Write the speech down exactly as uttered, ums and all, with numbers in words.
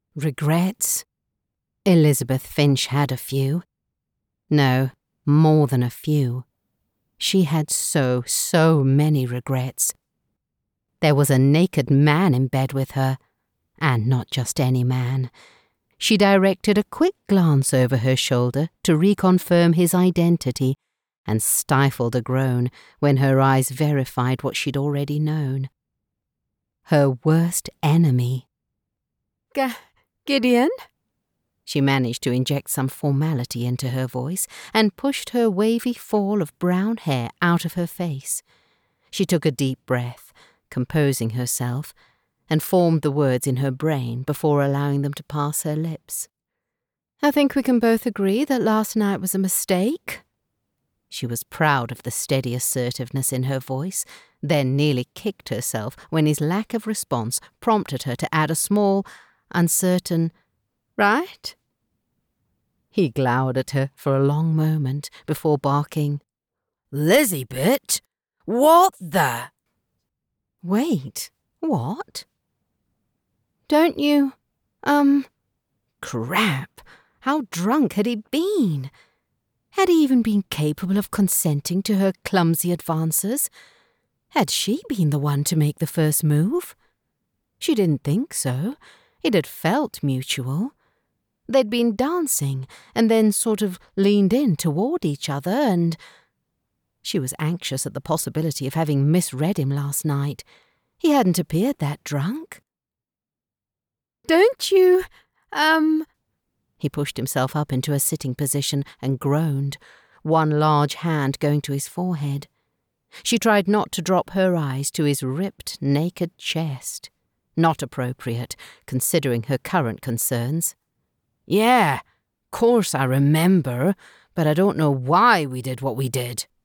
Regrets? Elizabeth Finch had a few. No, more than a few. She had so, so many regrets. There was a naked man in bed with her, and not just any man. She directed a quick glance over her shoulder to reconfirm his identity and stifled a groan when her eyes verified what she'd already known. Her worst enemy. G- Gideon? She managed to inject some formality into her voice and pushed her wavy fall of brown hair out of her face. She took a deep breath, composing herself, and formed the words in her brain before allowing them to pass her lips. I think we can both agree that last night was a mistake. She was proud of the steady assertiveness in her voice, then nearly kicked herself when his lack of response prompted her to add a small, uncertain, right? He glowered at her for a long moment before barking, Lizzie-bit, what the? Wait, what? Don't you, um, crap, how drunk had he been? Had he even been capable of consenting to her clumsy advances? Had she been the one to make the first move? She didn't think so. It had felt mutual. They'd been dancing and then sort of leaned in toward each other and... She was anxious at the possibility of having misread him last night. He hadn't appeared that drunk. Don't you, um... He pushed himself up into a sitting position and groaned, one large hand going to his forehead. She tried not to drop her eyes to his ripped, naked chest. Not appropriate, considering her current concerns. Yeah, course I remember, but I don't know why we did what we did.